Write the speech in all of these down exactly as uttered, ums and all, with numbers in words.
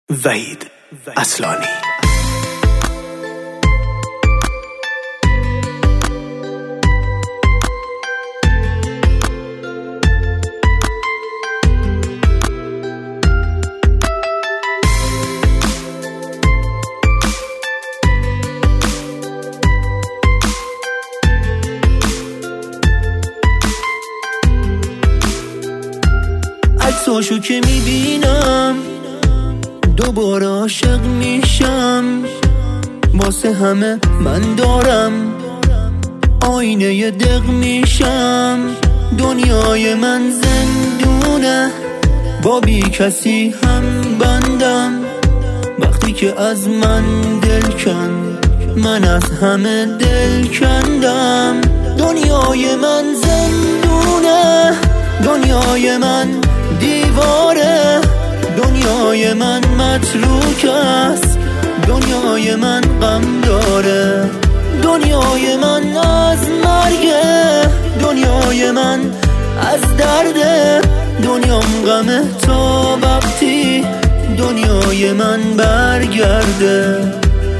وحید اصلانی. عکساشو که میبینم دوباره عاشق میشم. واسه همه من دارم آینه ی دق میشم. دنیای من زندونه با بی کسی هم بندم. وقتی که از من دل کن من از همه دل کندم. دنیای من زندونه، دنیای من دیواره، دنیای من متروک است، دنیای من غم داره. دنیای من از مرگه، دنیای من از درده. دنیام غمه تا وقتی دنیای من برگرده.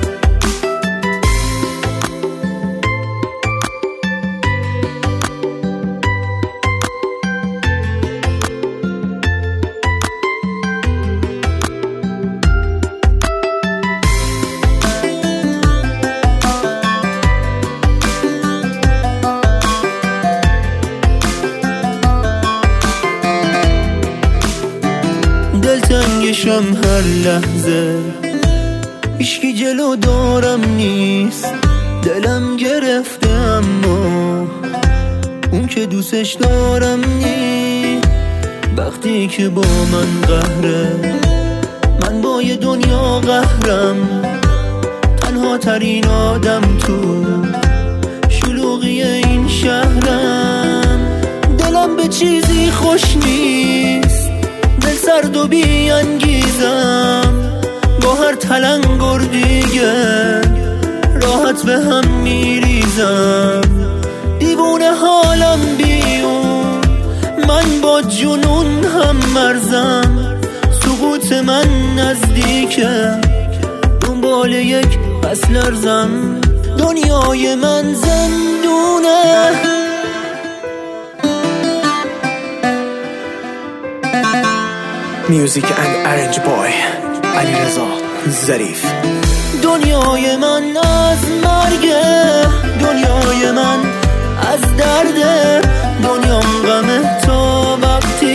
دلتنگشم هر لحظه، هیچکی جلو دارم نیست. دلم گرفته اما اون که دوستش دارم نیست. وقتی که با من قهره من با یه دنیا قهرم. تنها ترین آدم تو شلوغی این شهرم. دلم به چیزی خوش نیست، دل سرد و بی انگیزم. با هر تلنگر دیگه راحت به هم میریزم. دیوونه حالم بیون، من با جنون هم مرزم. سقوط من نزدیکه، دنبال یک پس لرزم. دنیای من زندونه. میوزیک اند ارنج بای علیرضا ظریف. دنیای من از مرگه، دنیای من از درده. دنیام غمه تا وقتی